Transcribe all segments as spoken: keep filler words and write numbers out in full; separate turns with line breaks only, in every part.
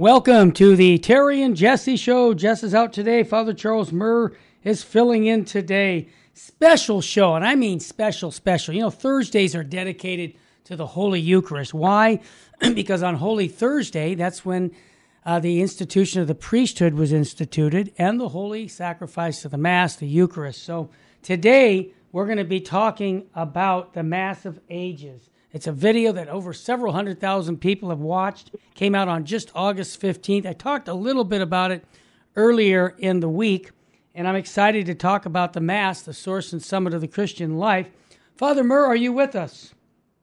Welcome to the Terry and Jesse Show. Jess is out today. Father Charles Murr is filling in today. Special show, and I mean special, special. You know, Thursdays are dedicated to the Holy Eucharist. Why? Because on Holy Thursday, that's when uh, the institution of the priesthood was instituted and the holy sacrifice of the Mass, the Eucharist. So today, we're going to be talking about the Mass of Ages. It's a video that over several hundred thousand people have watched. Came out on just August fifteenth. I talked a little bit about it earlier in the week, and I'm excited to talk about the Mass, the source and summit of the Christian life. Father Murr, are you with us?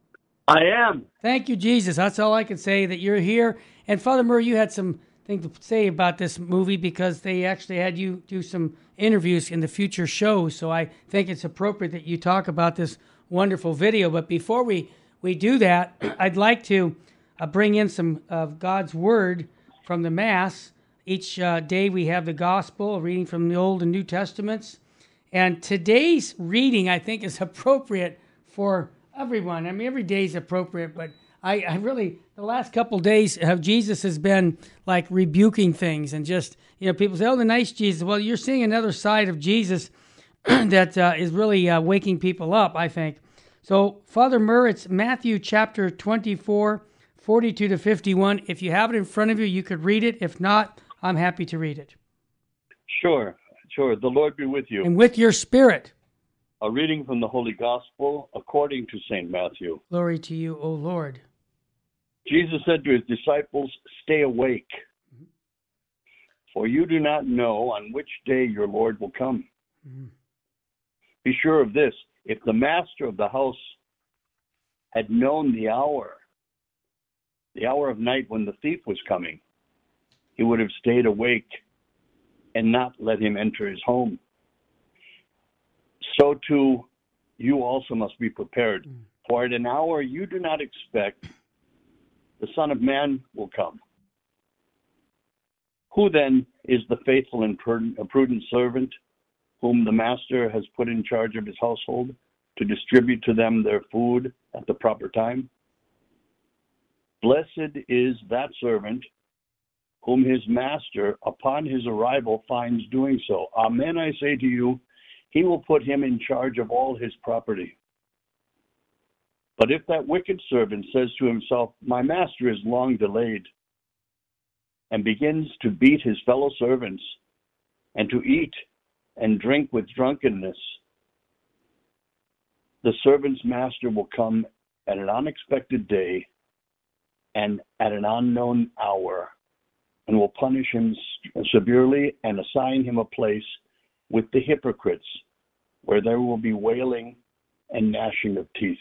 I am.
Thank you, Jesus. That's all I can say, that you're here. And Father Murr, you had some things to say about this movie because they actually had you do some interviews in the future shows. So I think it's appropriate that you talk about this wonderful video. But before we we do that, I'd like to uh, bring in some of God's Word from the Mass. Each uh, day we have the Gospel, a reading from the Old and New Testaments. And today's reading, I think, is appropriate for everyone. I mean, every day is appropriate, but I, I really, the last couple of days, have Jesus has been like rebuking things and just, you know, people say, oh, the nice Jesus. Well, you're seeing another side of Jesus that uh, is really uh, waking people up, I think. So, Father Murr, it's Matthew chapter twenty-four, forty-two to fifty-one. If you have it in front of you, you could read it. If not, I'm happy to read it.
Sure, sure. The Lord be with you.
And with your spirit.
A reading from the Holy Gospel according to Saint Matthew.
Glory to you, O Lord.
Jesus said to his disciples, "Stay awake, mm-hmm. for you do not know on which day your Lord will come. Mm-hmm. Be sure of this, if the master of the house had known the hour, the hour of night when the thief was coming, he would have stayed awake and not let him enter his home. So too, you also must be prepared, mm. for at an hour you do not expect, the Son of Man will come. Who then is the faithful and prudent servant whom the master has put in charge of his household to distribute to them their food at the proper time? Blessed is that servant whom his master, upon his arrival, finds doing so. Amen, I say to you, he will put him in charge of all his property. But if that wicked servant says to himself, my master is long delayed, and begins to beat his fellow servants, and to eat and drink with drunkenness, the servant's master will come at an unexpected day and at an unknown hour, and will punish him severely and assign him a place with the hypocrites, where there will be wailing and gnashing of teeth."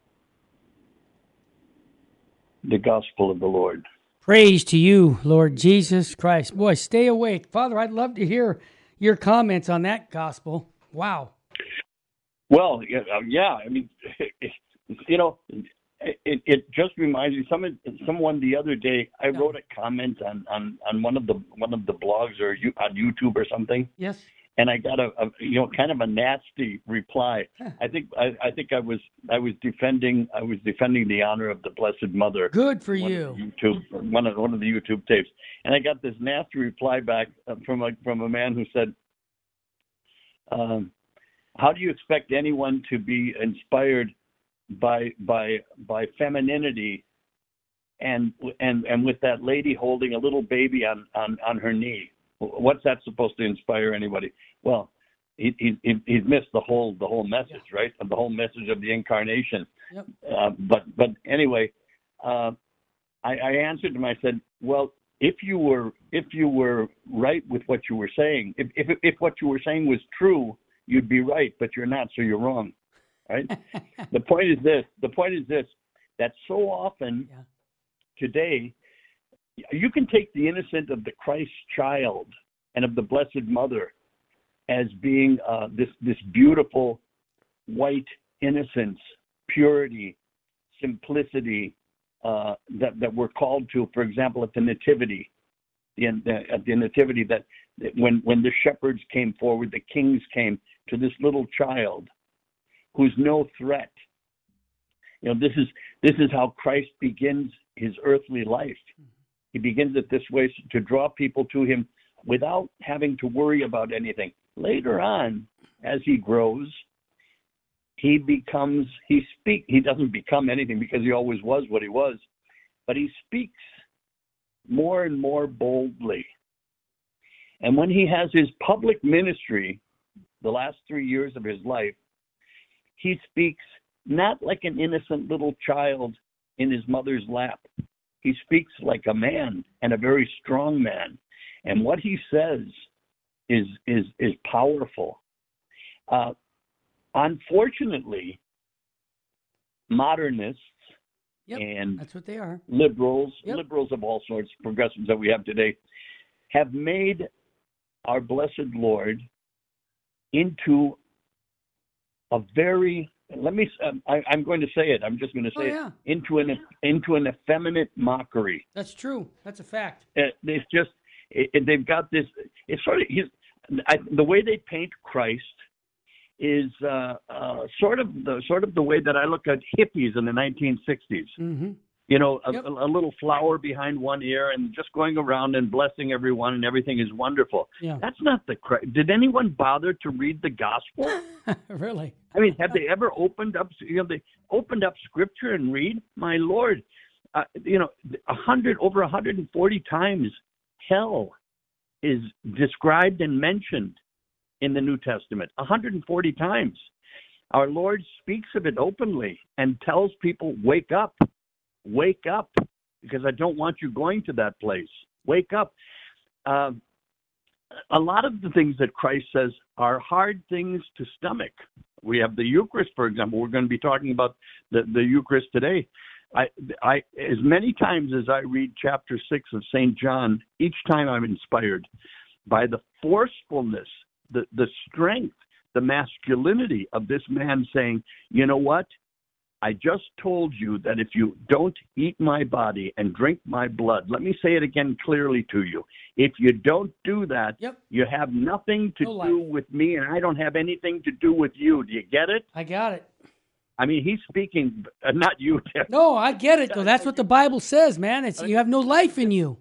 The Gospel of the Lord.
Praise to you, Lord Jesus Christ. Boy, stay awake. Father, I'd love to hear your comments on that Gospel. Wow.
Well, yeah, I mean, you know, it, it just reminds me. Someone, someone the other day, I wrote a comment on, on, on one of the one of the blogs or you, on YouTube or something.
Yes.
And I got a, a you know kind of a nasty reply. Huh. I think I, I think I was I was defending I was defending the honor of the Blessed Mother.
Good for you.
YouTube one of one of the YouTube tapes, and I got this nasty reply back from a from a man who said, um, "How do you expect anyone to be inspired by by by femininity, and and and with that lady holding a little baby on on, on her knee? What's that supposed to inspire anybody?" Well, he, he, he's missed the whole the whole message, yeah. right? The whole message of the incarnation. Yep. Uh, but but anyway, uh, I, I answered him. I said, "Well, if you were if you were right with what you were saying, if if if what you were saying was true, you'd be right. But you're not, so you're wrong, right?" The point is this. The point is this: that so often yeah. today, you can take the innocent of the Christ child and of the Blessed Mother as being uh, this this beautiful white innocence, purity, simplicity uh, that that we're called to. For example, at the Nativity, the, the, at the Nativity, that when when the shepherds came forward, the kings came to this little child who's no threat. You know, this is this is how Christ begins his earthly life. He begins it this way to draw people to him without having to worry about anything. Later on, as he grows, he becomes, he speak, he doesn't become anything because he always was what he was, but he speaks more and more boldly. And when he has his public ministry, the last three years of his life, he speaks not like an innocent little child in his mother's lap. He speaks like a man, and a very strong man. And what he says is is is powerful. Uh, unfortunately, modernists
yep,
and
that's what they are.
liberals,
yep.
liberals of all sorts, progressives that we have today, have made our blessed Lord into a very, let me, um, I, I'm going to say it, I'm just going to say
oh, yeah.
it, into an, into an effeminate mockery.
That's true. That's a fact.
It, it's just, it, it, they've got this, it's sort of, he's, I, the way they paint Christ is uh, uh, sort of the sort of the way that I look at hippies in the nineteen sixties.
Mm-hmm.
You know, a,
Yep.
a, a little flower behind one ear and just going around and blessing everyone and everything is wonderful.
Yeah.
That's not the Christ. Did anyone bother to read the gospel?
Really?
I mean, have they ever opened up, you know, they opened up scripture and read? My Lord, uh, you know, a hundred, over one hundred forty times hell is described and mentioned in the New Testament. one hundred forty times. Our Lord speaks of it openly and tells people, wake up, wake up, because I don't want you going to that place. Wake up. Uh, a lot of the things that Christ says are hard things to stomach. We have the Eucharist, for example. We're going to be talking about the, the Eucharist today. I, I, as many times as I read chapter six of Saint John, each time I'm inspired by the forcefulness, the, the strength, the masculinity of this man saying, you know what? I just told you that if you don't eat my body and drink my blood, let me say it again clearly to you. If you don't do that,
Yep.
you have nothing to
No
do
life.
with me, and I don't have anything to do with you. Do you get it?
I got it.
I mean, he's speaking, uh, not you, Tim.
No, I get it, though. That's what the Bible says, man. It's you have no life in you.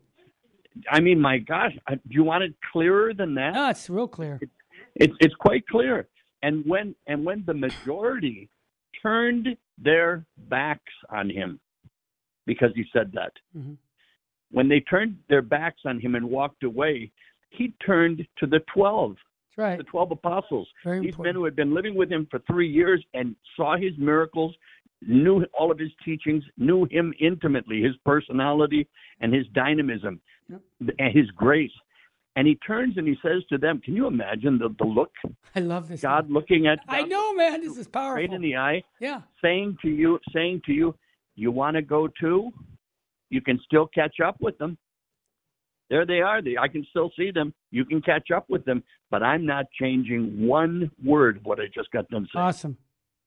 I mean, my gosh, uh, do you want it clearer than that?
No, it's real clear.
It's it's quite clear. And when and when the majority turned their backs on him, because he said that,
Mm-hmm.
when they turned their backs on him and walked away, he turned to the twelve,
That's right.
the twelve apostles.
Very
These
important.
men who had been living with him for three years and saw his miracles, knew all of his teachings, knew him intimately, his personality and his dynamism,
Yep.
and his grace. And he turns and he says to them, can you imagine the, the look?
I love this.
God
man.
looking at
I
God
know, man. This is
straight
powerful.
in the eye,
Yeah.
saying to you, saying to you, you want to go too? You can still catch up with them. There they are. They, I can still see them. You can catch up with them, but I'm not changing one word of what I just got done saying.
Awesome.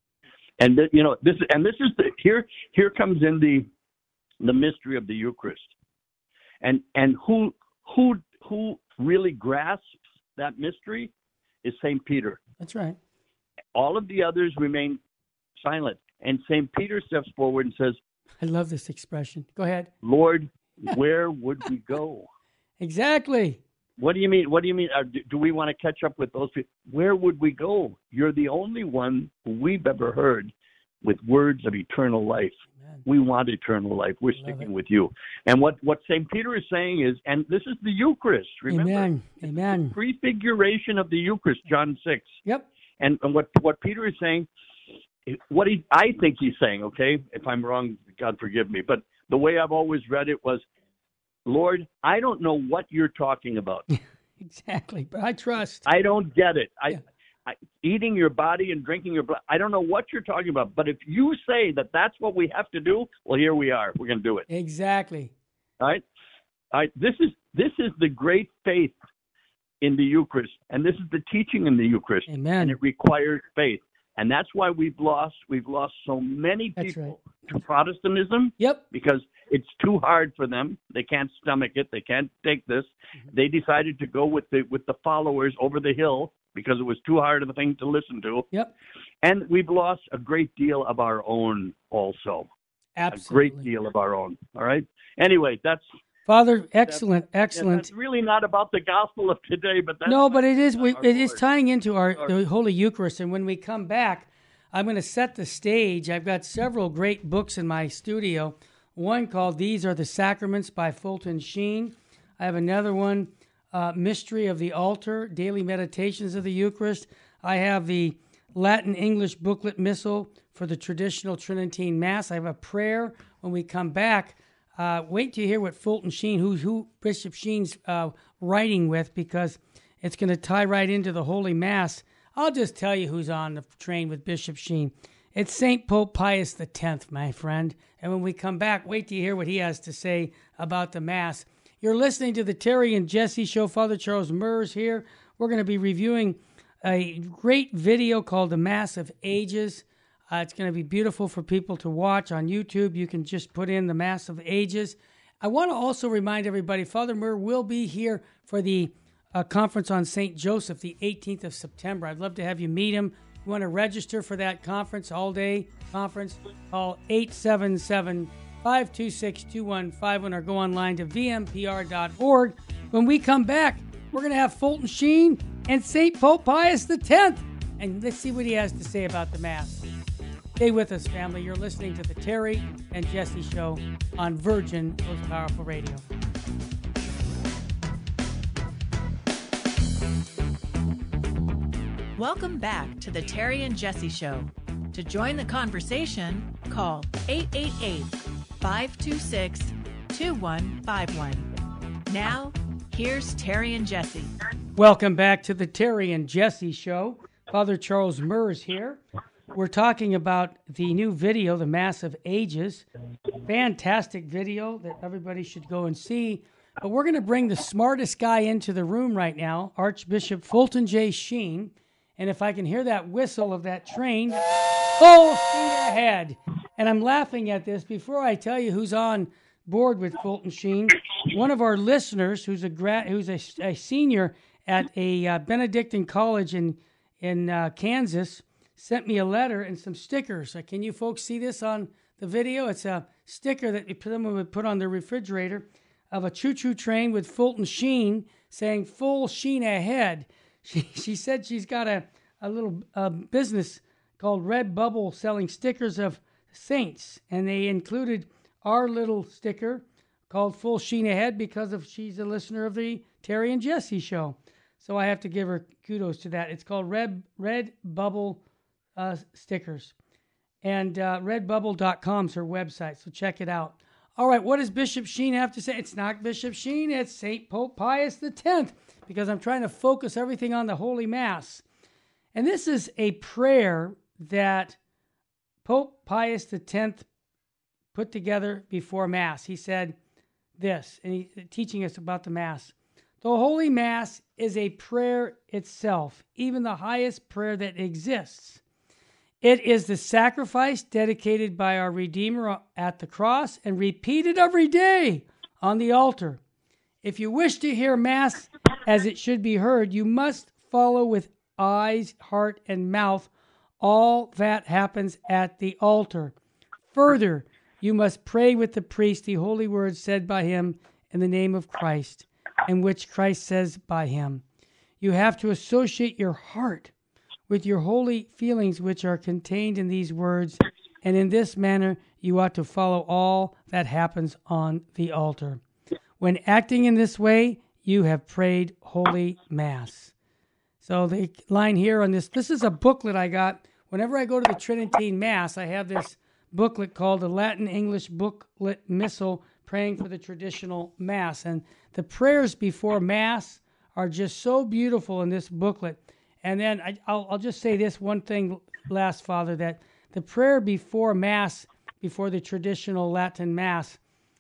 And th- you know this, and this is the here. Here comes in the the mystery of the Eucharist, and and who who who really grasps that mystery is Saint Peter.
That's right.
All of the others remain silent, and Saint Peter steps forward and says,
I love this expression. Go ahead.
Lord, where would we go?
Exactly.
What do you mean? What do you mean? Uh, do, do we want to catch up with those people? Where would we go? You're the only one who we've ever heard with words of eternal life.
Amen.
We want eternal life. We're
Love
sticking
it.
with you. And what, what Saint Peter is saying is, and this is the Eucharist, remember?
Amen. Amen.
Prefiguration of the Eucharist, John six.
Yep.
And, and what, what Peter is saying, what he, I think he's saying, okay, if I'm wrong, God forgive me, but the way I've always read it was, Lord, I don't know what you're talking about.
Exactly. But I trust.
I don't get it. I,
Yeah.
I, eating your body and drinking your blood, I don't know what you're talking about. But if you say that that's what we have to do, well, here we are. We're going to do it.
Exactly.
All right? All right. This is this is the great faith in the Eucharist, and this is the teaching in the Eucharist,
Amen.
and it requires faith. And that's why we've lost we've lost so many
That's
people
right.
to Protestantism,
Yep.
because it's too hard for them. They can't stomach it. They can't take this.
Mm-hmm.
They decided to go with the with the followers over the hill because it was too hard of a thing to listen to.
Yep.
And we've lost a great deal of our own also.
Absolutely.
A great deal of our own. All right. Anyway, that's
Father, excellent,
That,
excellent.
that's really not about the gospel of today, but that's
No, but it is. We,
our
it is
Lord.
tying into our the Holy Eucharist, and when we come back, I'm going to set the stage. I've got several great books in my studio. One called "These Are the Sacraments" by Fulton Sheen. I have another one, uh, "Mystery of the Altar: Daily Meditations of the Eucharist." I have the Latin English booklet missal for the traditional Tridentine Mass. I have a prayer. When we come back, uh, wait to hear what Fulton Sheen, who who Bishop Sheen's uh, writing with, because it's going to tie right into the Holy Mass. I'll just tell you who's on the train with Bishop Sheen. It's Saint Pope Pius the tenth, my friend. And when we come back, wait to hear what he has to say about the Mass. You're listening to the Terry and Jesse Show. Father Charles Murs here. We're going to be reviewing a great video called The Mass of Ages. Uh, it's going to be beautiful for people to watch on YouTube. You can just put in The Mass of Ages. I want to also remind everybody, Father Mur will be here for the uh, conference on Saint Joseph, the eighteenth of September. I'd love to have you meet him. If you want to register for that conference, all-day conference, call eight seven seven, five two six, two one five one or go online to v m p r dot org. When we come back, we're going to have Fulton Sheen and Saint Pope Pius the tenth. And let's see what he has to say about the Mass. Stay with us, family. You're listening to the Terry and Jesse Show on Virgin Most Powerful Radio.
Welcome back to the Terry and Jesse Show. To join the conversation, call eight eight eight, five two six, two one five one. Now, here's Terry and Jesse.
Welcome back to the Terry and Jesse Show. Father Charles Murs here. We're talking about the new video, The Mass of Ages. Fantastic video that everybody should go and see. But we're going to bring the smartest guy into the room right now, Archbishop Fulton J. Sheen. And if I can hear that whistle of that train, full speed ahead. And I'm laughing at this. Before I tell you who's on board with Fulton Sheen, one of our listeners, who's a gra- who's a, a senior at a uh, Benedictine college in in uh, Kansas, sent me a letter and some stickers. Uh, can you folks see this on the video? It's a sticker that someone would put on their refrigerator of a choo-choo train with Fulton Sheen saying "full sheen ahead." She she said she's got a a little uh, business called Red Bubble selling stickers of saints, and they included our little sticker called "Full Sheen Ahead" because of she's a listener of the Terry and Jesse Show. So I have to give her kudos to that. It's called Red Red Bubble uh, stickers, and uh, redbubble dot com is her website. So check it out. All right, what does Bishop Sheen have to say? It's not Bishop Sheen, it's Saint Pope Pius the tenth, because I'm trying to focus everything on the Holy Mass. And this is a prayer that Pope Pius the tenth put together before Mass. He said this, and he's teaching us about the Mass. The Holy Mass is a prayer itself, even the highest prayer that exists. It is the sacrifice dedicated by our Redeemer at the cross and repeated every day on the altar. If you wish to hear Mass as it should be heard, you must follow with eyes, heart, and mouth all that happens at the altar. Further, you must pray with the priest the holy words said by him in the name of Christ, and which Christ says by him. You have to associate your heart with your holy feelings which are contained in these words, and in this manner you ought to follow all that happens on the altar. When acting in this way, you have prayed Holy Mass. So the line here on this, this is a booklet I got. Whenever I go to the Tridentine Mass, I have this booklet called the Latin English Booklet Missal, Praying for the Traditional Mass. And the prayers before Mass are just so beautiful in this booklet. And then I, I'll, I'll just say this one thing last, Father, that the prayer before Mass, before the traditional Latin Mass,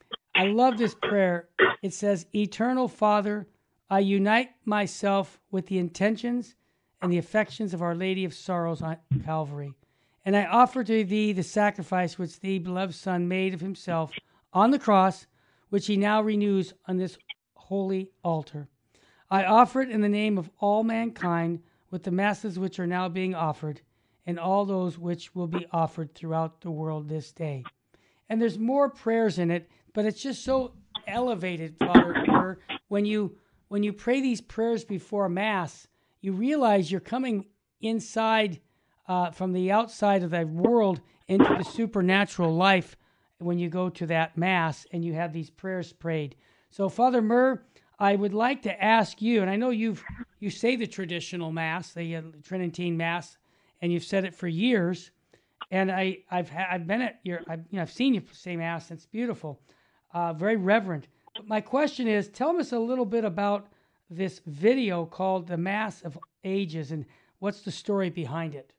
I love this prayer. It says, Eternal Father, I unite myself with the intentions and the affections of Our Lady of Sorrows on Calvary. And I offer to thee the sacrifice which thee, beloved Son, made of himself on the cross, which he now renews on this holy altar. I offer it in the name of all mankind with the masses which are now being offered, and all those which will be offered throughout the world this day. And there's more prayers in it, but it's just so elevated, Father Murr. When you when you pray these prayers before Mass, you realize you're coming inside uh, from the outside of the world into the supernatural life when you go to that Mass and you have these prayers prayed. So, Father Murr, I would like to ask you, and I know you've you say the traditional Mass, the uh, Tridentine Mass, and you've said it for years. And I, I've ha- I've been at your, I've, you know, I've seen you say Mass. It's beautiful, uh, very reverent. But my question is, tell us a little bit about this video called "The Mass of Ages" and what's the story behind it.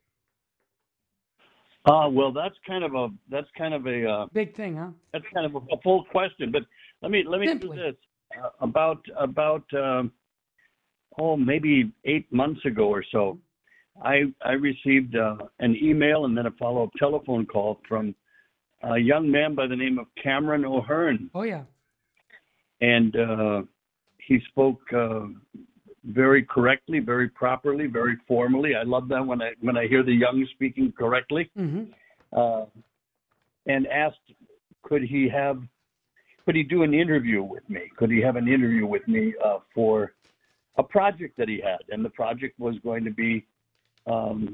Uh, well, that's kind of a that's kind of a uh,
big thing, huh?
That's kind of a, a full question. But let me let me
Simply.
do this uh, about about um, oh maybe eight months ago or so. I I received uh, an email and then a follow up telephone call from a young man by the name of Cameron O'Hearn.
Oh yeah,
and uh, he spoke uh, very correctly, very properly, very formally. I love that when I when I hear the young speaking correctly.
Mm-hmm.
Uh, and asked, could he have, could he do an interview with me? Could he have an interview with me uh, for a project that he had? And the project was going to be um,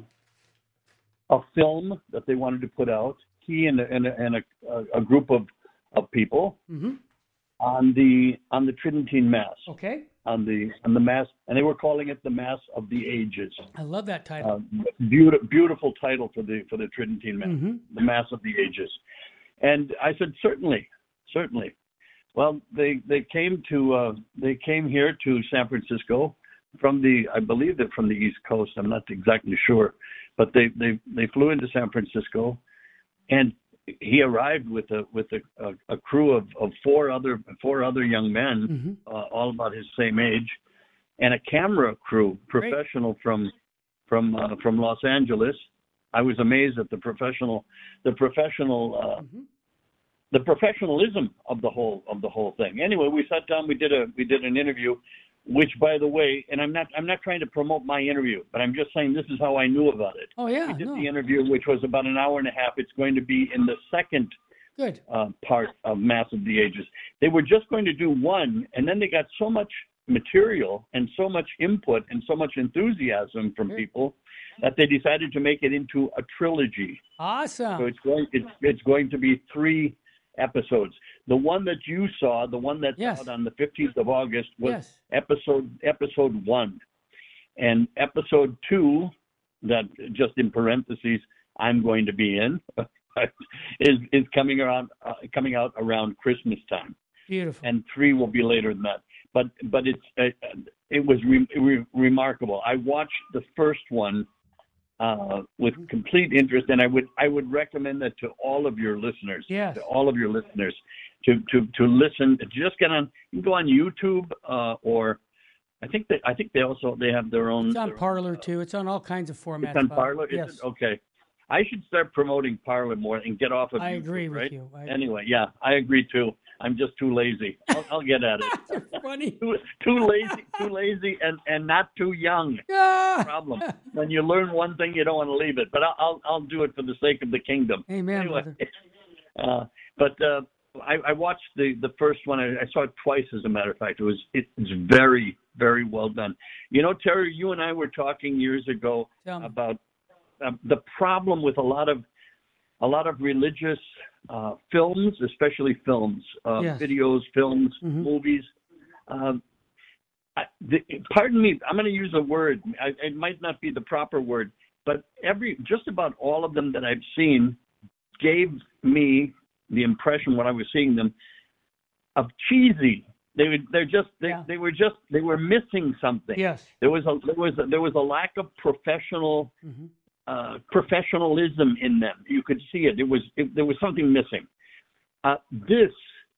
a film that they wanted to put out. He and, a, and, a, and a, a group of, of people
mm-hmm.
on the on the Tridentine Mass.
Okay.
On the on the Mass, and they were calling it the Mass of the Ages.
I love that title.
Uh, beautiful, beautiful title for the for the Tridentine Mass,
mm-hmm.
the Mass of the Ages. And I said, certainly, certainly. Well, they they came to uh, they came here to San Francisco from the I believe they're from the East Coast. I'm not exactly sure, but they they they flew into San Francisco, and he arrived with a with a, a, a crew of, of four other four other young men,
mm-hmm.
uh, all about his same age, and a camera crew, professional Great. from from uh, from Los Angeles. I was amazed at the professional the professional uh,
mm-hmm.
the professionalism of the whole of the whole thing. Anyway, we sat down, we did a we did an interview, which, by the way, and I'm not I'm not trying to promote my interview, but I'm just saying this is how I knew about it.
Oh yeah,
we did
no.
the interview, which was about an hour and a half. It's going to be in the second
Good.
Uh, part of Mass of the Ages. They were just going to do one, and then they got so much material and so much input and so much enthusiasm from
Good.
people that they decided to make it into a trilogy.
Awesome.
So it's going it's it's going to be three episodes. The one that you saw, the one that's
yes.
out on the fifteenth of August, was
yes.
episode episode one, and episode two, that just in parentheses I'm going to be in, is is coming around uh, coming out around Christmas time.
Beautiful.
And three will be later than that. But but it's uh, it was re- re- remarkable. I watched the first one uh, with complete interest, and I would I would recommend that to all of your listeners.
Yes.
To all of your listeners to to to listen. To just get on. You can go on YouTube uh, or I think they I think they also they have their own.
It's on
their,
Parler
uh,
too. It's on all kinds of formats.
It's on Parler.
Yes.
Is it? Okay. I should start promoting Parler more and get off of
I
YouTube,
agree with
right?
you. I
Anyway, yeah, I agree too. I'm just too lazy. I'll, I'll get at it.
You're funny.
Too, too lazy, too lazy, and, and not too young.
Ah!
Problem. When you learn one thing, you don't want to leave it. But I'll I'll, I'll do it for the sake of the kingdom.
Amen,
anyway,
brother.
Uh, but uh, I, I watched the, the first one. I, I saw it twice, as a matter of fact. It was it's very very well done. You know, Terry, you and I were talking years ago about uh, the problem with a lot of a lot of religious uh, films, especially films, uh,
yes.
videos, films,
mm-hmm.
movies. Um, I, the, pardon me, I'm going to use a word. I, it might not be the proper word, but every just about all of them that I've seen gave me the impression when I was seeing them of cheesy. They were they're just they,
yeah.
they were just they were missing something.
Yes,
there was a there was a, there was a lack of professional.
Mm-hmm.
Uh, professionalism in them. You could see it. It was it, there was something missing. Uh, this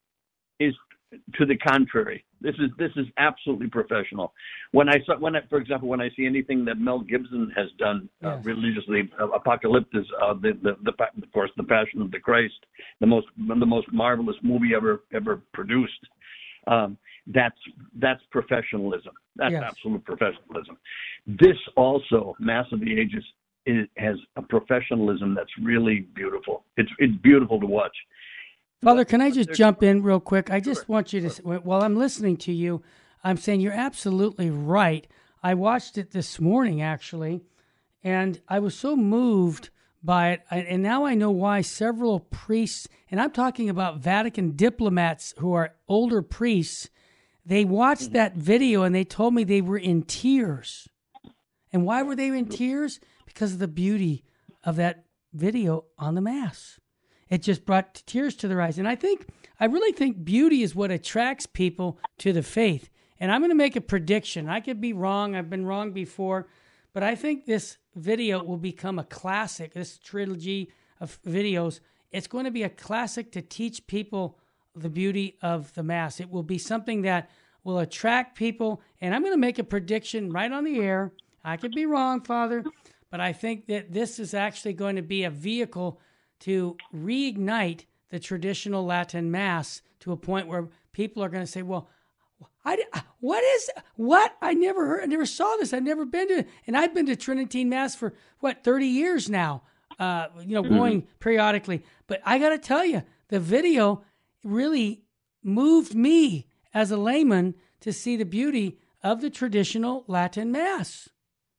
is to the contrary. This is this is absolutely professional. When I saw when I, for example, when I see anything that Mel Gibson has done uh,
yes.
religiously, uh, Apocalyptus, uh, the, the the of course the Passion of the Christ, the most the most marvelous movie ever ever produced. Um, that's that's professionalism. That's
yes.
absolute professionalism. This also, Mass of the Ages, it has a professionalism that's really beautiful. It's it's beautiful to watch.
Father, can I just jump in real quick? I just want you to, while I'm listening to you, I'm saying you're absolutely right. I watched it this morning, actually, and I was so moved by it. And now I know why several priests, and I'm talking about Vatican diplomats who are older priests, they watched that video and they told me they were in tears. And why were they in tears? Because of the beauty of that video on the Mass. It just brought tears to their eyes. And I think, I really think beauty is what attracts people to the faith. And I'm going to make a prediction. I could be wrong. I've been wrong before. But I think this video will become a classic, this trilogy of videos. It's going to be a classic to teach people the beauty of the Mass. It will be something that will attract people. And I'm going to make a prediction right on the air. I could be wrong, Father, but I think that this is actually going to be a vehicle to reignite the traditional Latin Mass to a point where people are going to say, well, I, what is, what? I never heard, I never saw this. I've never been to, and I've been to Tridentine Mass for, what, thirty years now, uh, you know, mm-hmm. going periodically. But I got to tell you, the video really moved me as a layman to see the beauty of the traditional Latin Mass.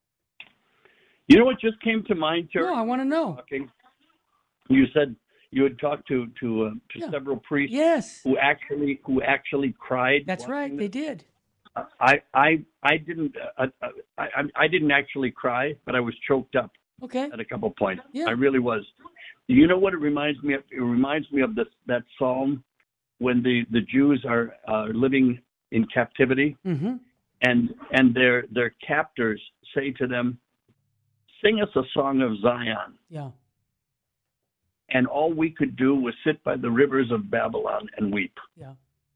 You know what just came to mind, Terry?
No, I want to know.
Talking, you said you had talked to to, uh, to
yeah.
several priests
yes.
who actually who actually cried.
That's right, they did.
I I I didn't uh, I I didn't actually cry, but I was choked up.
Okay.
At a couple of points,
yeah.
I really was. You know what it reminds me of? It reminds me of this that psalm when the, the Jews are uh, living in captivity,
mm-hmm.
and and their their captors say to them, "Sing us a song of Zion."
Yeah.
And all we could do was sit by the rivers of Babylon and weep.
Yeah.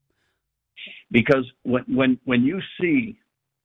Because when when when you see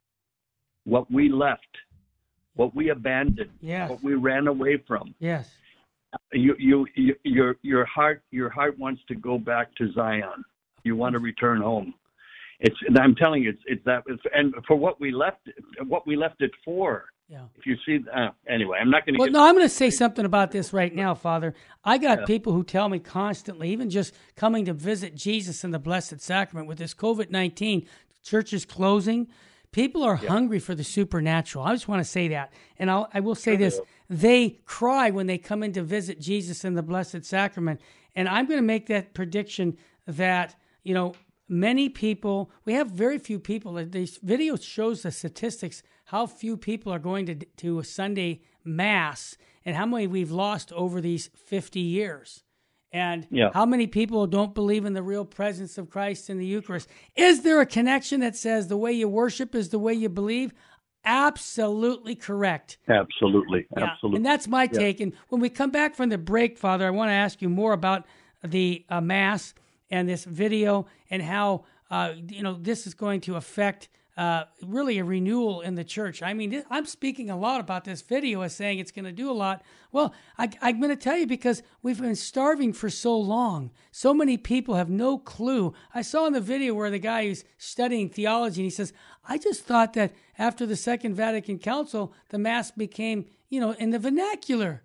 what we left, what we abandoned,
yes.
what we ran away from,
yes,
you, you you your your heart your heart wants to go back to Zion. You want to return home. It's and I'm telling you, it's it's that. It's, and for what we left, what we left it for.
Yeah.
If you see, uh, anyway, I'm not going to.
Well,
get...
no, I'm going to say something about this right now, Father. I got
yeah.
people who tell me constantly, even just coming to visit Jesus in the Blessed Sacrament with this COVID nineteen, churches closing. People are yeah. hungry for the supernatural. I just want to say that, and I'll, I will say
sure
this:
do.
They cry when they come in to visit Jesus in the Blessed Sacrament, and I'm going to make that prediction that you know. Many people, we have very few people. This video shows the statistics, how few people are going to to a Sunday Mass and how many we've lost over these fifty years. And
yeah.
how many people don't believe in the real presence of Christ in the Eucharist. Is there a connection that says the way you worship is the way you believe? Absolutely correct.
Absolutely.
Yeah.
Absolutely.
And that's my
yeah.
take. And when we come back from the break, Father, I want to ask you more about the uh, Mass and this video, and how uh, you know this is going to affect uh, really a renewal in the church. I mean, I'm speaking a lot about this video as saying it's going to do a lot. Well, I, I'm going to tell you because we've been starving for so long. So many people have no clue. I saw in the video where the guy who's studying theology, and he says, I just thought that after the Second Vatican Council, the Mass became, you know, in the vernacular.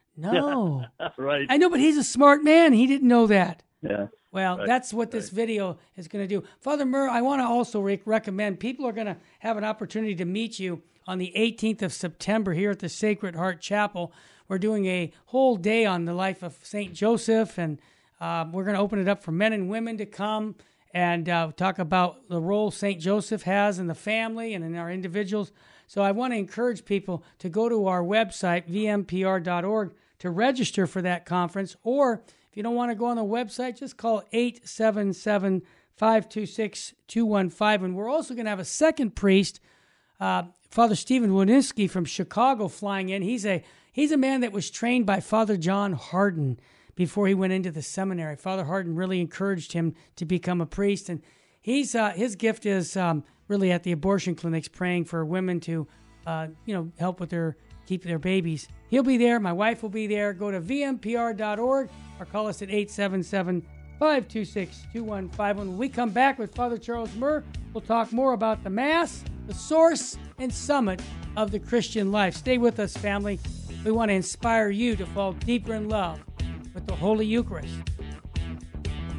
No.
Right.
I know, but he's a smart man. He didn't know that.
Yeah.
Well,
right,
that's what this
right.
video is going to do. Father Murr, I want to also re- recommend people are going to have an opportunity to meet you on the eighteenth of September here at the Sacred Heart Chapel. We're doing a whole day on the life of Saint Joseph, and uh, we're going to open it up for men and women to come and uh, talk about the role Saint Joseph has in the family and in our individuals. So I want to encourage people to go to our website, v m p r dot org, to register for that conference, or if you don't want to go on the website, just call eight seven seven, five two six, two one five. And we're also going to have a second priest, uh, Father Stephen Wodinski from Chicago, flying in. He's a he's a man that was trained by Father John Hardin before he went into the seminary. Father Hardin really encouraged him to become a priest. And he's uh, his gift is um, really at the abortion clinics, praying for women to uh, you know help with their keep their babies. He'll be there. My wife will be there. Go to v m p r dot org or call us at eight seven seven, five two six, two one five one. When we come back with Father Charles Murr, we'll talk more about the Mass, the source and summit of the Christian life. Stay with us, family. We want to inspire you to fall deeper in love with the Holy Eucharist.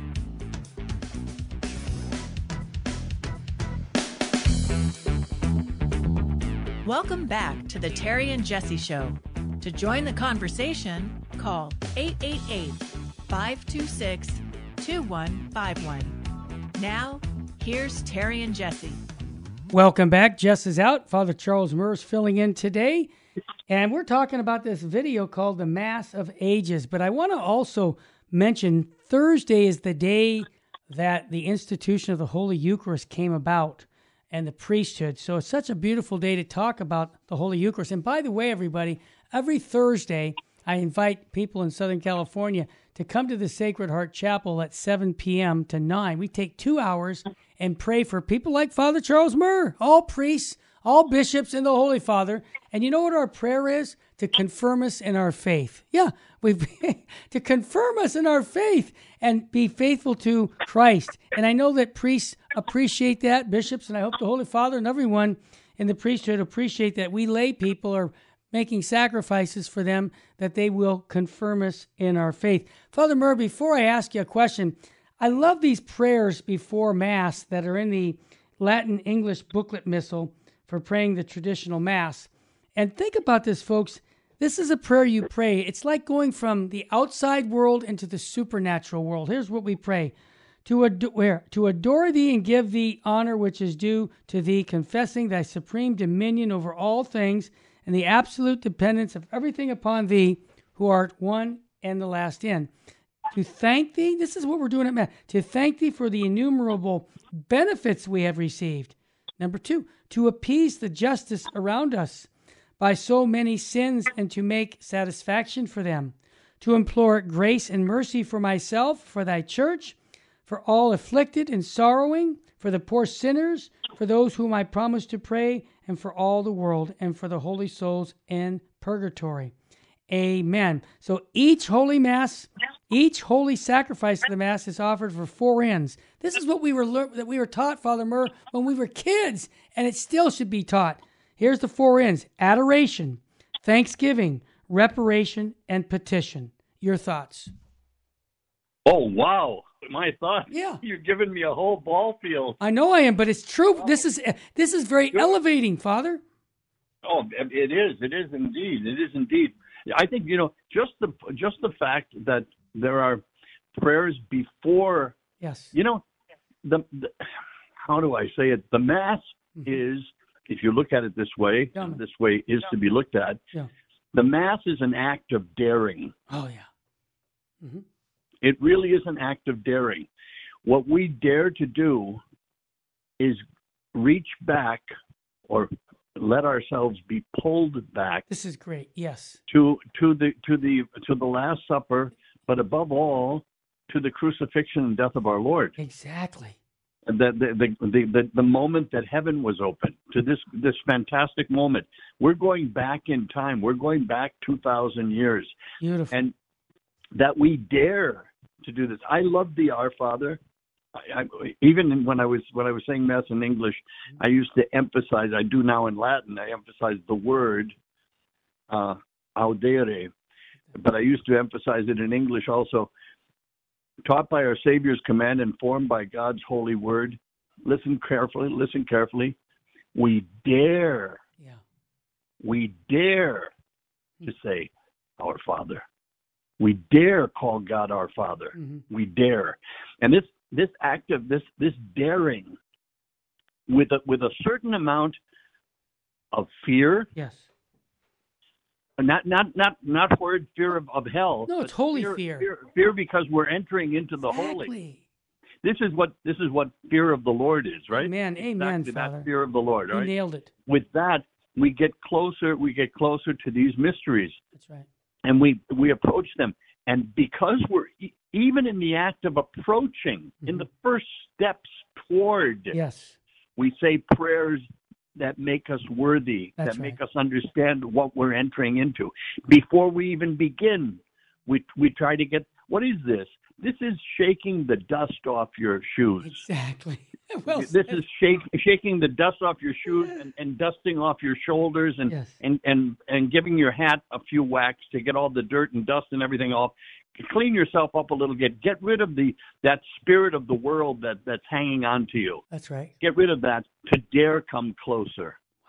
Welcome back to the Terry and Jesse Show. To join the conversation, call eight eight eight, five two six, two one five one. Now, here's Terry and Jesse.
Welcome back. Jess is out. Father Charles Murr's filling in today. And we're talking about this video called The Mass of Ages. But I want to also mention Thursday is the day that the institution of the Holy Eucharist came about and the priesthood. So it's such a beautiful day to talk about the Holy Eucharist. And by the way, everybody, every Thursday, I invite people in Southern California to come to the Sacred Heart Chapel at seven p.m. to nine. We take two hours and pray for people like Father Charles Murr, all priests, all bishops, and the Holy Father. And you know what our prayer is? To confirm us in our faith. Yeah, we to confirm us in our faith and be faithful to Christ. And I know that priests appreciate that, bishops, and I hope the Holy Father and everyone in the priesthood appreciate that we lay people are making sacrifices for them, that they will confirm us in our faith. Father Murr, before I ask you a question, I love these prayers before Mass that are in the Latin English booklet missal for praying the traditional Mass. And think about this, folks. This is a prayer you pray. It's like going from the outside world into the supernatural world. Here's what we pray. To adore, to adore thee and give thee honor which is due to thee, confessing thy supreme dominion over all things and the absolute dependence of everything upon thee, who art one and the last end. To thank thee, this is what we're doing at Mass, to thank thee for the innumerable benefits we have received. Number two, to appease the justice around us by so many sins and to make satisfaction for them. To implore grace and mercy for myself, for thy church, for all afflicted and sorrowing, for the poor sinners, for those whom I promise to pray, and for all the world, and for the holy souls in purgatory. Amen. So each holy Mass, each holy sacrifice of the Mass is offered for four ends. This is what we were lear- that we were taught, Father Murr, when we were kids, and it still should be taught. Here's the four ends: adoration, thanksgiving, reparation, and petition. Your thoughts?
Oh, wow. My thoughts.
Yeah.
You're giving me a whole ball field.
I know I am, but it's true. This is this is very
Good.
elevating, Father.
Oh, it is. It is indeed. It is indeed. I think, you know, just the just the fact that there are prayers before.
Yes.
You know, the, the how do I say it? The Mass mm-hmm. is, if you look at it this way,
yeah.
this way is yeah. to be looked at.
Yeah.
The Mass is an act of daring.
Oh yeah. Mm-hmm.
It really is an act of daring. What we dare to do is reach back or let ourselves be pulled back.
This is great. Yes.
To to the to the to the Last Supper, but above all, to the crucifixion and death of our Lord.
Exactly.
The the the the, the, the moment that heaven was open, to this this fantastic moment. We're going back in time. We're going back two thousand years.
Beautiful.
And that we dare to do this. I love the Our Father. I, I, even when I was when I was saying Mass in English, I used to emphasize. I do now in Latin. I emphasize the word uh, audere, but I used to emphasize it in English also. Taught by our Savior's command and formed by God's holy word. Listen carefully. Listen carefully. We dare.
Yeah. We
dare to say, Our Father. We dare call God our Father. Mm-hmm. We dare. And this this act of this this daring with a with a certain amount of fear.
Yes.
Not not not not word fear of, of hell.
No, it's holy
fear,
fear.
fear. Fear because we're entering into the
exactly.
holy. This is what this is what fear of the Lord is, right?
Amen. Amen,
exactly,
Father.
That fear of the Lord, right?
You nailed it.
With that, we get closer, we get closer to these mysteries.
That's right.
And we, we approach them. And because we're e- even in the act of approaching, mm-hmm. in the first steps toward,
yes.
we say prayers that make us worthy,
That's
that
right.
make us understand what we're entering into. Before we even begin, we we try to get, what is this? This is shaking the dust off your shoes.
Exactly. Well
this
said.
is shake, shaking the dust off your shoes and, and dusting off your shoulders and,
yes.
and, and, and giving your hat a few whacks to get all the dirt and dust and everything off. Clean yourself up a little bit. Get rid of the that spirit of the world that, that's hanging on to you.
That's right.
Get rid of that to dare come closer.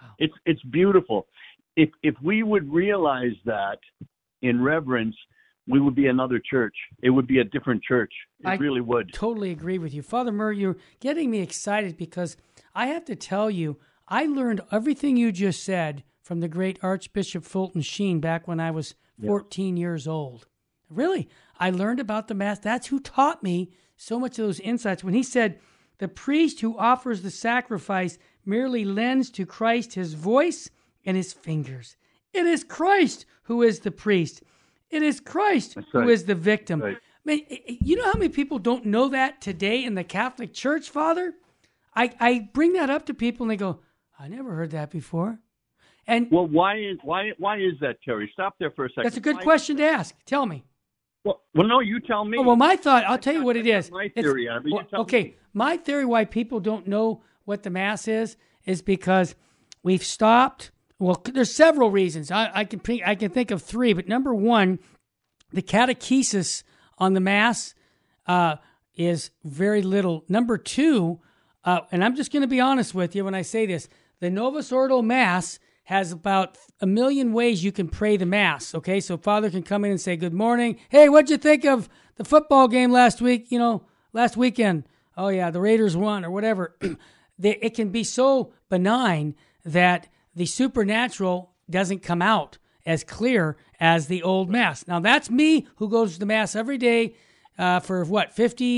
It's it's beautiful. If if we would realize that in reverence, we would be another church. It would be a different church. It
I
really would.
Totally agree with you. Father Murray, you're getting me excited because I have to tell you, I learned everything you just said from the great Archbishop Fulton Sheen back when I was fourteen yeah. years old. Really, I learned about the Mass. That's who taught me so much of those insights. When he said, the priest who offers the sacrifice merely lends to Christ his voice and his fingers. It is Christ who is the priest. It is Christ right. who is the victim. Right. I mean, you know how many people don't know that today in the Catholic Church, Father? I, I bring that up to people and they go, I never heard that before. And
well, why is why why is that, Terry? Stop there for a second.
That's a good
why?
question to ask. Tell me.
Well, well, no, you tell me.
Oh, well, my thought, I'll tell you what it is.
My theory, I mean,
well, okay,
me.
my theory why people don't know what the Mass is is because we've stopped. Well, there's several reasons. I, I can I can think of three, but number one, the catechesis on the Mass uh, is very little. Number two, uh, and I'm just going to be honest with you when I say this, the Novus Ordo Mass has about a million ways you can pray the Mass, okay? So Father can come in and say, good morning. Hey, what'd you think of the football game last week, you know, last weekend? Oh, yeah, the Raiders won or whatever. they, it can be so benign that the supernatural doesn't come out as clear as the old Mass. Now, that's me who goes to the Mass every day uh, for, what,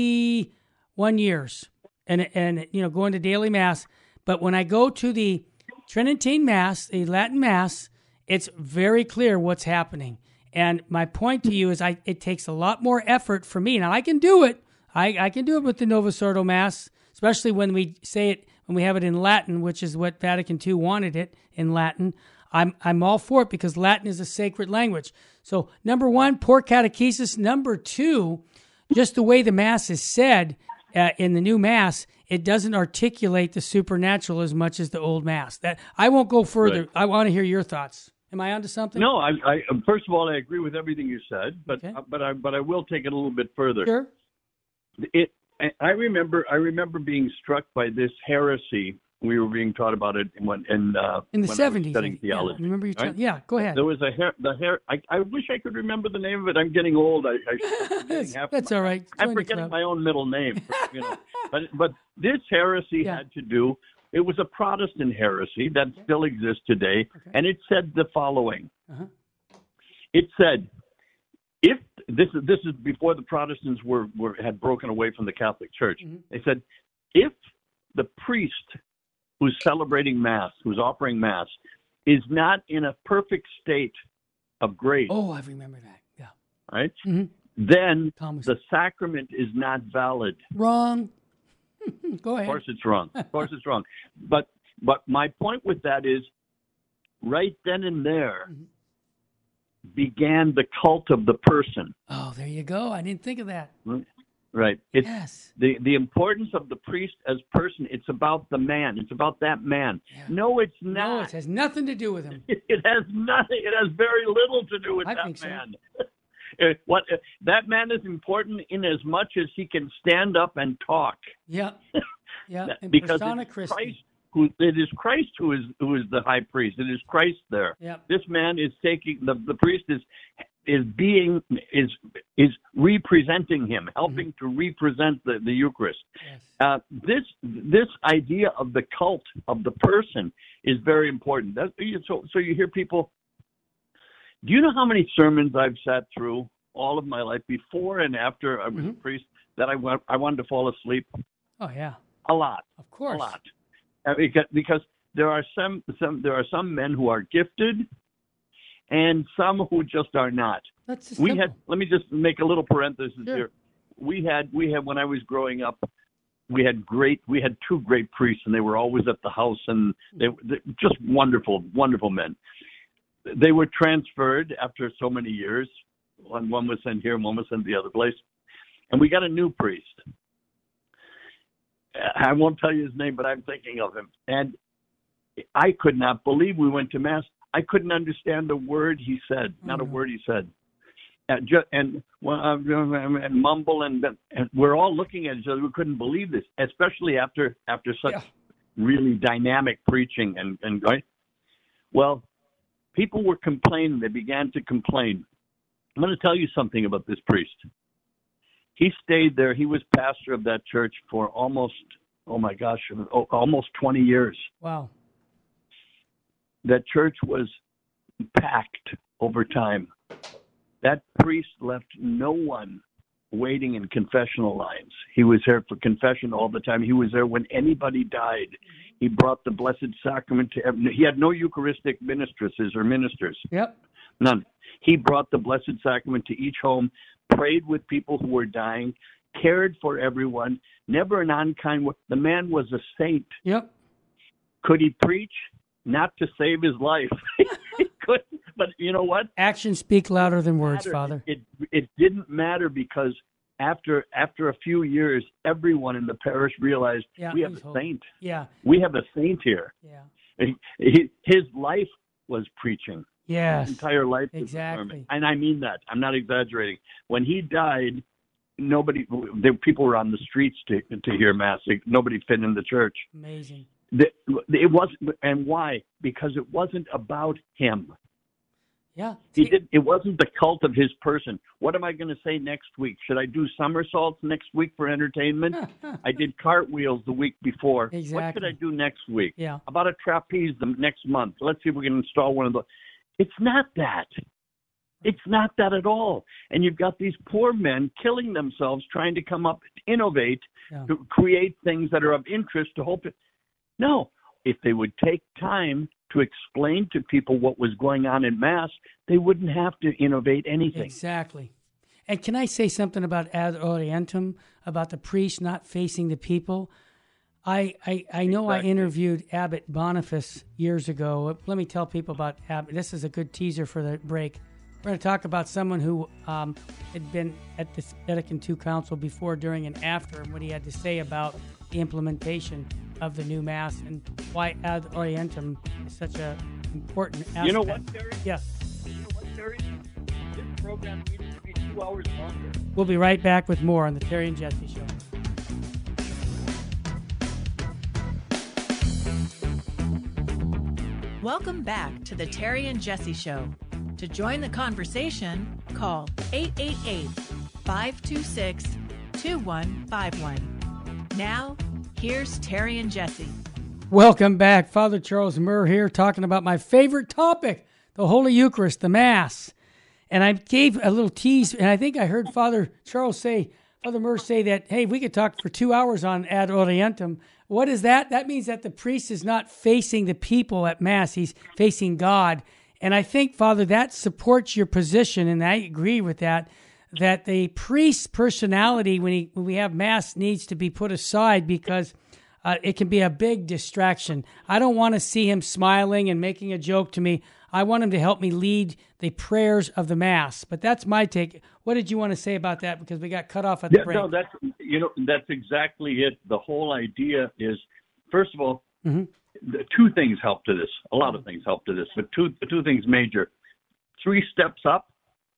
fifty-one years and, and, you know, going to daily Mass. But when I go to the Tridentine Mass, the Latin Mass, it's very clear what's happening. And my point to you is I it takes a lot more effort for me. Now, I can do it. I, I can do it with the Novus Ordo Mass, especially when we say it, when we have it in Latin, which is what Vatican Two wanted it in Latin. I'm I'm all for it because Latin is a sacred language. So, number one, poor catechesis. Number two, just the way the Mass is said uh, in the new Mass, it doesn't articulate the supernatural as much as the old Mass. That I won't go further. Right. I want to hear your thoughts. Am I onto something?
No, I, I first of all I agree with everything you said, but
okay.
but I but I will take it a little bit further.
Sure.
It I remember I remember being struck by this heresy. We were being taught about it when in uh,
in the
when
seventies.
I was studying theology.
Yeah, remember you?
Right?
T- yeah, go ahead.
There was a her- the her- I, I wish I could remember the name of it. I'm getting old. I, I
that's, that's all right.
I'm forgetting my own middle name. You know, but but this heresy
yeah.
had to do. It was a Protestant heresy that
okay.
still exists today, okay. and it said the following.
Uh-huh.
It said, if this is this is before the Protestants were, were had broken away from the Catholic Church. Mm-hmm. They said, if the priest who's celebrating Mass, who's offering Mass, is not in a perfect state of grace.
Oh, I remember that. Yeah.
Right?
Mm-hmm.
Then
Thomas.
the sacrament is not valid.
Wrong. Go ahead.
Of course it's wrong. Of course it's wrong. But but my point with that is, right then and there mm-hmm. began the cult of the person.
Oh, there you go. I didn't think of that.
Right. It's
yes.
The, the importance of the priest as person, it's about the man. It's about that man. Yeah. No, it's not.
No, it has nothing to do with him.
It, it has nothing. It has very little to do with
I
that
think
man.
So.
What that man is important in as much as he can stand up and talk.
Yeah. Yeah. And
because
persona
it's
Christi.
Christ who it is Christ who is who is the high priest. It is Christ there.
Yep.
This man is taking the the priest is is being is is representing him, helping mm-hmm. to represent the, the Eucharist.
Yes.
Uh, this this idea of the cult of the person is very important. That, so so you hear people. Do you know how many sermons I've sat through all of my life, before and after I was mm-hmm. a priest, that I went, I wanted to fall asleep?
Oh yeah,
a lot.
Of course,
a lot. Uh, because, because there are some some there are some men who are gifted, and some who just are not.
That's just
we
simple.
had. Let me just make a little parenthesis
sure.
here. We had we had when I was growing up, we had great we had two great priests, and they were always at the house, and they, they just wonderful wonderful men. They were transferred after so many years. One, one was sent here, and one was sent the other place. And we got a new priest. I won't tell you his name, but I'm thinking of him. And I could not believe we went to Mass. I couldn't understand a word he said, not mm-hmm. a word he said. And, just, and, well, uh, and mumble, and, and we're all looking at each other. We couldn't believe this, especially after after such
yeah.
really dynamic preaching. And, and right? Well, people were complaining. They began to complain. I'm going to tell you something about this priest. He stayed there. He was pastor of that church for almost, oh my gosh, almost twenty years.
Wow.
That church was packed over time. That priest left no one waiting in confessional lines. He was there for confession all the time. He was there when anybody died. He brought the Blessed Sacrament to every, he had no Eucharistic ministresses or ministers.
Yep.
None. He brought the Blessed Sacrament to each home, prayed with people who were dying, cared for everyone, never an unkind word. The man was a saint.
Yep.
Could he preach? Not to save his life. He could, but you know what?
Actions speak louder than words,
Matter.
Father.
It, it it didn't matter because after after a few years, everyone in the parish realized
Yeah,
we have
he's
a
holy.
saint.
Yeah.
We have a saint here.
Yeah.
He, he, his life was preaching.
Yes.
His entire life was
Exactly.
sermon. And I mean that. I'm not exaggerating. When he died, nobody, there, people were on the streets to to hear mass. Nobody fit in the church.
Amazing.
The, it wasn't, and why? Because it wasn't about him.
Yeah.
He
See,
did. It wasn't the cult of his person. What am I going to say next week? Should I do somersaults next week for entertainment? I did cartwheels the week before. What should
Exactly.
I do next week?
Yeah.
About a trapeze the next month. Let's see if we can install one of those. It's not that. It's not that at all. And you've got these poor men killing themselves trying to come up, innovate,
Yeah.
to create things that are of interest to hope. No, if they would take time to explain to people what was going on in Mass, they wouldn't have to innovate anything.
Exactly. And can I say something about ad orientem, about the priest not facing the people? I, I, I know
Exactly.
I interviewed Abbot Boniface years ago. Let me tell people about Abbot. This is a good teaser for the break. We're going to talk about someone who um, had been at the Vatican two Council before, during, and after, and what he had to say about the implementation of the new Mass and why ad orientem is such an important aspect.
You know what, Terry?
Yes.
You know what, Terry? This program needs to be two hours longer.
We'll be right back with more on the Terry and Jesse Show.
Welcome back to the Terry and Jesse Show. To join the conversation, call eight eight eight, five two six, two one five one. Now, here's Terry and Jesse.
Welcome back. Father Charles Murr here, talking about my favorite topic, the Holy Eucharist, the Mass. And I gave a little tease, and I think I heard Father Charles say, Father Murr say that, hey, we could talk for two hours on ad orientem. What is that? That means that the priest is not facing the people at Mass. He's facing God. And I think, Father, that supports your position, and I agree with that, that the priest's personality, when, he, when we have Mass, needs to be put aside because uh, it can be a big distraction. I don't want to see him smiling and making a joke to me. I want him to help me lead the prayers of the Mass. But that's my take. What did you want to say about that? Because we got cut off at the
Yeah,
break.
no, that's you know that's exactly it. The whole idea is, first of all,
Mm-hmm.
the two things help to this. A lot of things help to this, but two two things major. Three steps up.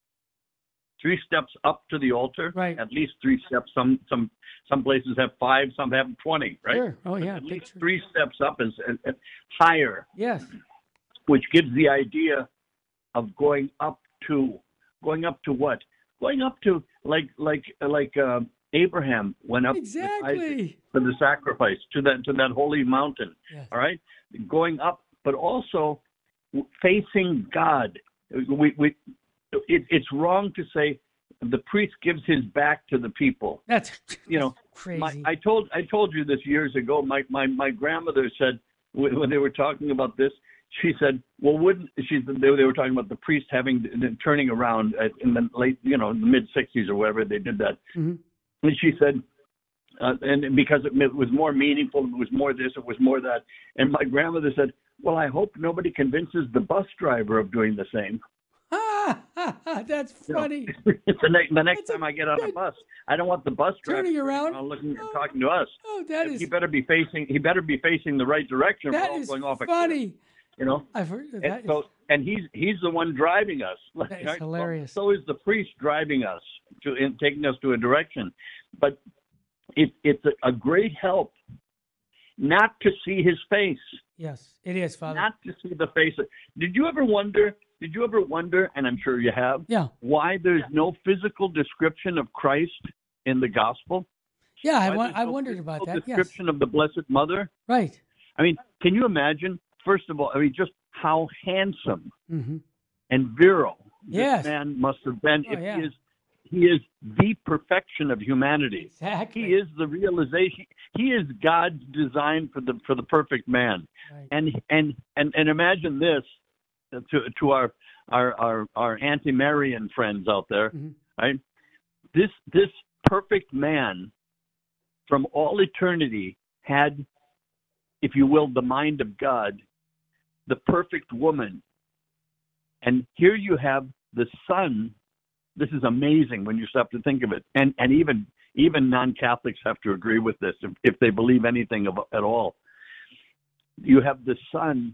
Three steps up to the altar.
Right.
At least three steps. Some some some places have five. Some have twenty. Right.
Sure. Oh, yeah.
At
big
least
church.
three steps up is uh, uh, higher,
Yes.
which gives the idea of going up to going up to what? Going up to like like like uh, Abraham went up with Isaac
Exactly.
for the sacrifice to that to that holy mountain.
Yes.
All right, going up, but also facing God. We we it, it's wrong to say the priest gives his back to the people.
That's,
You know,
crazy.
My, I told I told you this years ago. My my my grandmother said when when they were talking about this, she said, "Well, wouldn't she?" They, they were talking about the priest having turning around at, in the late, you know, the mid sixties or whatever they did that,
mm-hmm.
and she said, uh, and because it, it was more meaningful, it was more this, it was more that, and my grandmother said, "Well, I hope nobody convinces the bus driver of doing the same."
Ah, ah, ah, that's
You know,
funny.
the, ne- the next
That's a
time I get on a
good-
bus, I don't want the bus driver
Turning around?
looking,
Oh.
talking to us.
Oh, that is
He better be facing. He better be facing the right direction.
that
We're all
is
going off a
funny.
cliff, you know.
I've heard of
And
that.
so, and he's he's the one driving us.
That is
Right?
hilarious.
So, so is the priest driving us to in taking us to a direction. But it, it's a, a great help not to see his face.
Yes, it is, Father.
Not to see the face of. Did you ever wonder? Did you ever wonder? And I'm sure you have.
Yeah.
Why there's no physical description of Christ in the gospel?
Yeah, I,
Why
wa-
there's
I
no
wondered about
physical
that. Yes.
Description of the Blessed Mother.
Right.
I mean, can you imagine? First of all, I mean, just how handsome
Mm-hmm.
and virile
Yes.
this man must have been.
Oh,
if
yeah.
he is, he is the perfection of humanity.
Exactly.
He is the realization. He is God's design for the for the perfect man.
Right.
And and and and imagine this to to our our our, our anti-Marian friends out there,
Mm-hmm.
right? This this perfect man from all eternity had, if you will, the mind of God, the perfect woman. And here you have the Son. This is amazing when you stop to think of it. And and even even non-Catholics have to agree with this if, if they believe anything of, at all. You have the Son,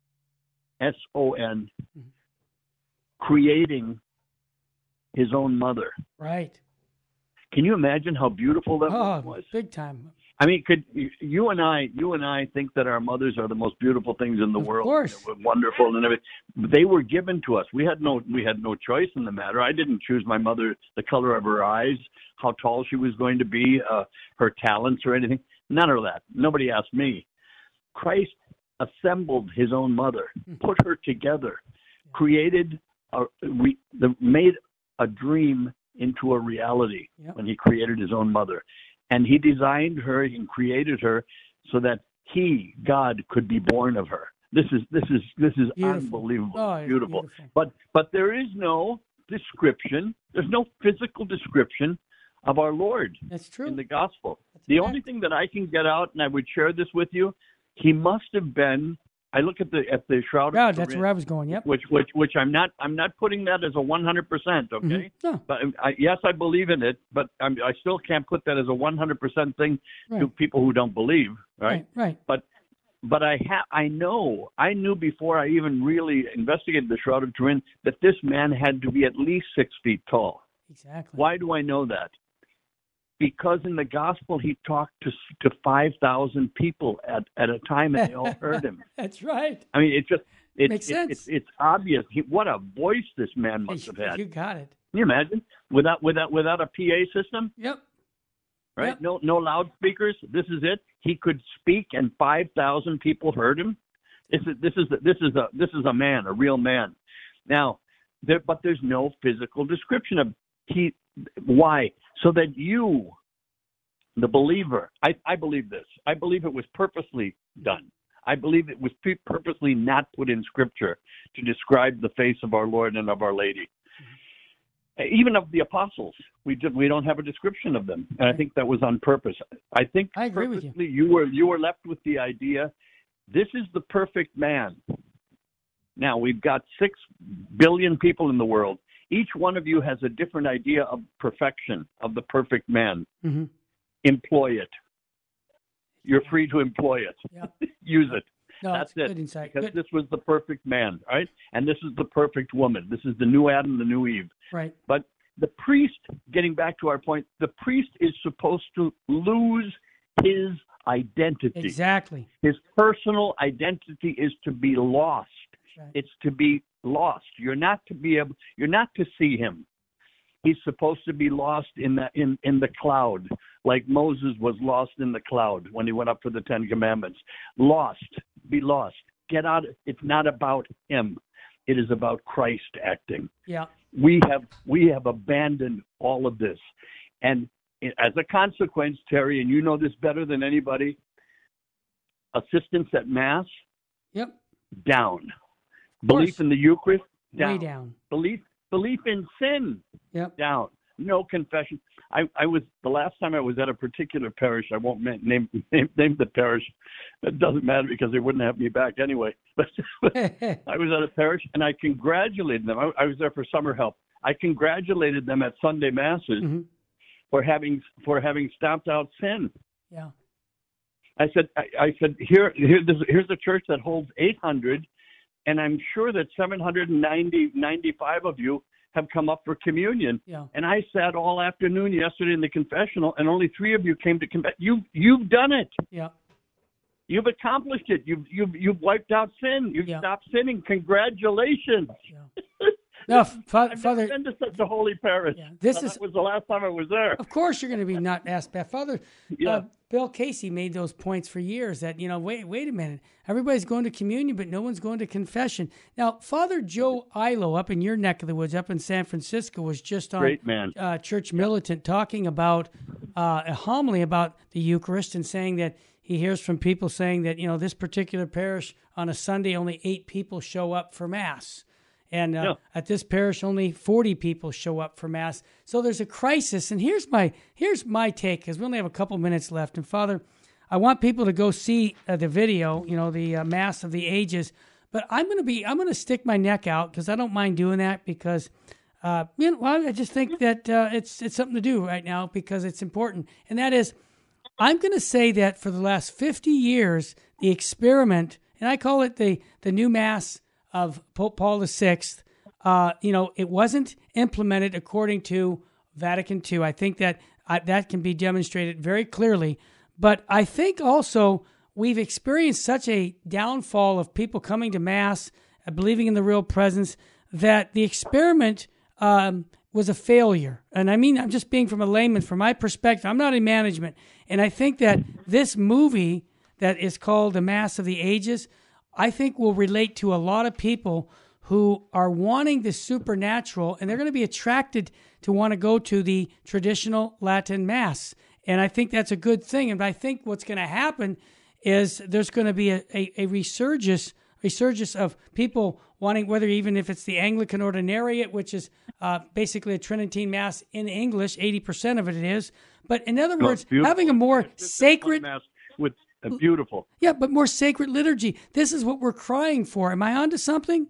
S O N, creating his own mother.
Right.
Can you imagine how beautiful that
Oh,
was?
big time.
I mean, could you and I, you and I think that our mothers are the most beautiful things in the
Of
world?
course.
They were wonderful and everything. They were given to us. We had no, we had no choice in the matter. I didn't choose my mother, the color of her eyes, how tall she was going to be, uh, her talents or anything. None of that. Nobody asked me. Christ assembled his own mother, put her together, created, a, we, the, made a dream into a reality
Yep.
when he created his own mother. And he designed her and created her so that he, God, could be born of her. This is this is this is
Beautiful.
unbelievable,
Oh, it's
beautiful.
beautiful.
But but there is no description. There's no physical description of our Lord
That's true.
in the gospel.
That's
The
correct.
only thing that I can get out, and I would share this with you, he must have been. I look at the at the shroud.
Yeah,
of
that's
Turin,
where I was going. Yep.
Which which which I'm not I'm not putting that as a one hundred percent. Okay.
Mhm. No.
But I, yes, I believe in it, but I'm, I still can't put that as a one hundred percent thing to
Right.
people who don't believe, right?
Right. Right.
But but I ha- I know I knew before I even really investigated the Shroud of Turin that this man had to be at least six feet tall.
Exactly.
Why do I know that? Because in the gospel he talked to to five thousand people at, at a time, and they all heard him.
That's right.
I mean, it just it,
Makes
it,
sense.
It's it's obvious. He, what a voice this man must have had.
You got it.
Can you imagine without without without a P A system,
Yep.
right?
Yep.
No no loudspeakers. This is it. He could speak, and five thousand people heard him. This is this is this is a this is a man, a real man. Now, there, but there's no physical description of he. Why? So that you, the believer, I, I believe this. I believe it was purposely done. I believe it was purposely not put in Scripture to describe the face of our Lord and of Our Lady. Even of the apostles, we did. We don't have a description of them, and I think that was on purpose. I think
I agree with you.
purposely you were you were left with the idea, this is the perfect man. Now we've got six billion people in the world. Each one of you has a different idea of perfection, of the perfect man.
Mm-hmm.
Employ it. You're free to employ it.
Yeah.
Use it.
No,
That's
it's
it.
good insight.
Because
Good.
this was the perfect man, right? And this is the perfect woman. This is the new Adam, the new Eve.
Right.
But the priest, getting back to our point, the priest is supposed to lose his identity.
Exactly.
His personal identity is to be lost.
Right.
It's to be lost. You're not to be able. You're not to see him. He's supposed to be lost in the in, in the cloud, like Moses was lost in the cloud when he went up for the Ten Commandments. Lost, be lost. Get out. It's not about him. It is about Christ acting.
Yeah.
We have we have abandoned all of this, and as a consequence, Terry, and you know this better than anybody, assistance at Mass,
Yep.
down.
Of
Belief
course.
in the Eucharist,
Way
down.
down.
Belief belief in sin,
Yep.
down. No confession. I, I was the last time I was at a particular parish. I won't name name, name the parish. It doesn't matter because they wouldn't have me back anyway. But I was at a parish and I congratulated them. I, I was there for summer help. I congratulated them at Sunday masses
hmm
for having for having stamped out sin.
Yeah.
I said I, I said here here here's a church that holds eight hundred, and I'm sure that seven hundred ninety, ninety-five of you have come up for communion.
Yeah.
And I sat all afternoon yesterday in the confessional, and only three of you came to confess. You you've done it.
Yeah.
You've accomplished it. You've you've you've wiped out sin. You've
Yeah.
stopped sinning. Congratulations.
Yeah. No, Fa-
I've
Father,
never been to such a holy parish.
Yeah, this
Well,
is-
that was the last time I was there.
of course you're going to be not asked back. Father,
Yeah.
uh, Bill Casey made those points for years that, you know, wait, wait a minute. Everybody's going to communion, but no one's going to confession. Now, Father Joe Ilo up in your neck of the woods, up in San Francisco, was just on
Great man.
Uh, Church Militant talking about uh, a homily about the Eucharist and saying that he hears from people saying that, you know, this particular parish on a Sunday, only eight people show up for Mass. And uh,
Yeah.
at this parish, only forty people show up for Mass. So there's a crisis. And here's my here's my take, because we only have a couple minutes left. And Father, I want people to go see uh, the video, you know, the uh, Mass of the Ages. But I'm going to be I'm going to stick my neck out, because I don't mind doing that, because uh, you know, well, I just think that uh, it's it's something to do right now, because it's important. And that is, I'm going to say that for the last fifty years, the experiment, and I call it the the new Mass of Pope Paul the Sixth, uh, you know, it wasn't implemented according to Vatican Two. I think that uh, that can be demonstrated very clearly. But I think also we've experienced such a downfall of people coming to Mass, uh, believing in the real presence, that the experiment um, was a failure. And I mean, I'm just being from a layman, from my perspective. I'm not in management. And I think that this movie that is called The Mass of the Ages, I think will relate to a lot of people who are wanting the supernatural, and they're going to be attracted to want to go to the traditional Latin Mass. And I think that's a good thing. And I think what's going to happen is there's going to be a, a, a resurgence, resurgence of people wanting, whether even if it's the Anglican Ordinariate, which is uh, basically a Tridentine Mass in English, eighty percent of it is. But in other
Oh,
words,
beautiful.
having a more
This is
sacred...
one Mass with uh, beautiful.
Yeah, but more sacred liturgy. This is what we're crying for. Am I onto something?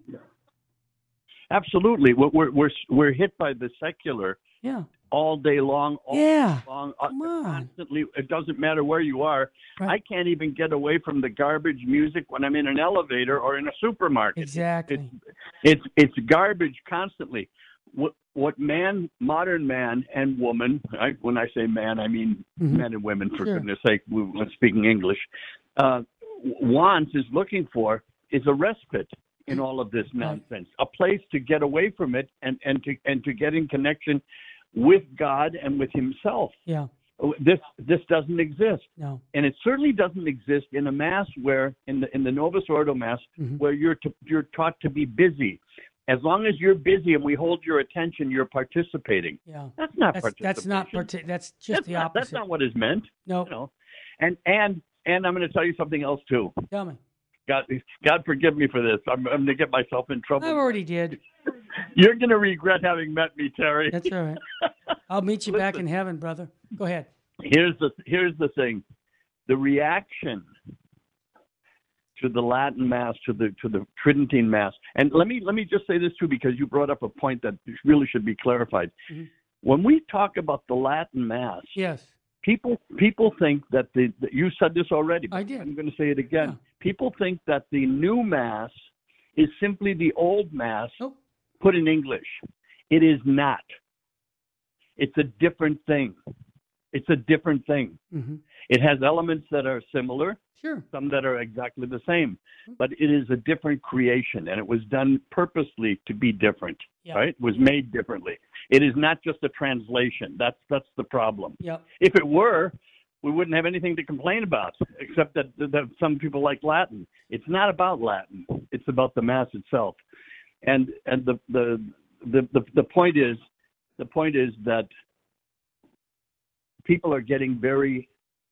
Absolutely. We're we're we're, we're hit by the secular
Yeah.
all day long, all
Yeah.
day long, uh,
Come on.
constantly. It doesn't matter where you are.
Right.
I can't even get away from the garbage music when I'm in an elevator or in a supermarket.
Exactly.
It's it's garbage constantly. What what man, modern man and woman, I, when I say man, I mean
Mhm.
men and women, for
Sure.
goodness sake, we- we're speaking English, uh, wants, is looking for, is a respite in all of this nonsense, a place to get away from it and, and to and to get in connection with God and with himself.
Yeah.
This this doesn't exist.
No.
And it certainly doesn't exist in a mass where, in the in the Novus Ordo Mass,
Mhm.
where you're to, you're taught to be busy. As long as you're busy and we hold your attention, you're participating.
Yeah.
That's not
That's
participation.
that's not parti- that's just
that's
the
not,
opposite.
That's not what is meant.
No.
You know, and and and I'm going to tell you something else too.
Tell me.
God, God forgive me for this. I'm, I'm going to get myself in trouble.
I already did.
You're going to regret having met me, Terry.
That's all right. I'll meet you back
Listen.
in heaven, brother. Go ahead.
Here's the here's the thing, the reaction to the Latin Mass, to the to the Tridentine Mass, and let me let me just say this too, because you brought up a point that really should be clarified.
Mhm.
When we talk about the Latin Mass,
Yes.
people people think that the that you said this already. But
I did.
I'm going to say it again.
Yeah.
People think that the new Mass is simply the old Mass
Nope.
put in English. It is not. It's a different thing. It's a different thing.
Mm-hmm.
It has elements that are similar,
Sure.
some that are exactly the same, but it is a different creation, and it was done purposely to be different.
Yeah.
Right? It was made differently. It is not just a translation. That's that's the problem.
Yep.
If it were, we wouldn't have anything to complain about, except that, that some people like Latin. It's not about Latin. It's about the Mass itself. And and the the the the, the point is the point is that people are getting very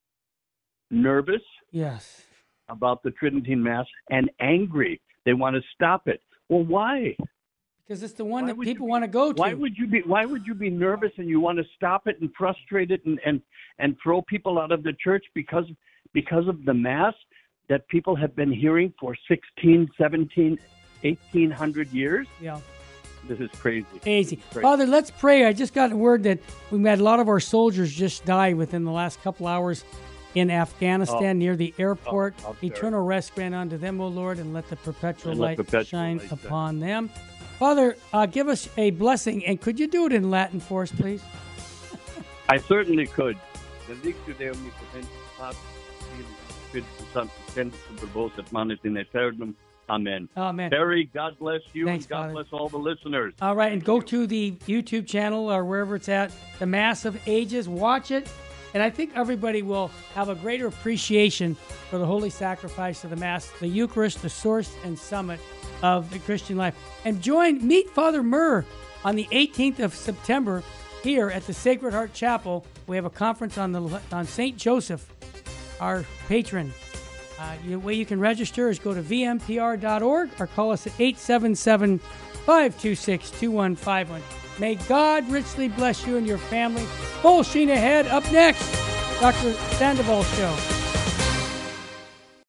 nervous
Yes.
about the Tridentine Mass and angry. They want to stop it. Well, why?
Because it's the one
Why
that
would you
people
be-
want to go to.
Why would you be Why would you be nervous and you want to stop it and frustrate it and, and, and throw people out of the church because because of the Mass that people have been hearing for sixteen, seventeen, eighteen hundred years?
Yeah.
This is crazy.
Easy.
Great.
Father, let's pray. I just got word that we've had a lot of our soldiers just die within the last couple hours in Afghanistan
Oh.
near the airport.
Oh, how terrible.
Eternal rest grant unto them, O Lord, and let the perpetual
And let
light
perpetual
shine
light shine.
upon them. Father, uh, give us a blessing, and could you do it in Latin for us, please?
I certainly could. Benedictio Dei omnipotens, Patris, Filii, Spiritus Sanctus, Tendus Verbos et Manis in Aeternum. Amen.
Amen.
Terry, God bless you,
Thanks,
and God
Father.
bless all the listeners.
All right, and go to the YouTube channel or wherever it's at, The Mass of Ages. Watch it, and I think everybody will have a greater appreciation for the holy sacrifice of the Mass, the Eucharist, the source and summit of the Christian life. And join, meet Father Murr on the eighteenth of September here at the Sacred Heart Chapel. We have a conference on the on Saint Joseph, our patron. Uh, the way you can register is go to v m p r dot org or call us at eight seven seven, five two six, two one five one. May God richly bless you and your family. Full sheen ahead. Up next, Doctor Sandoval Show.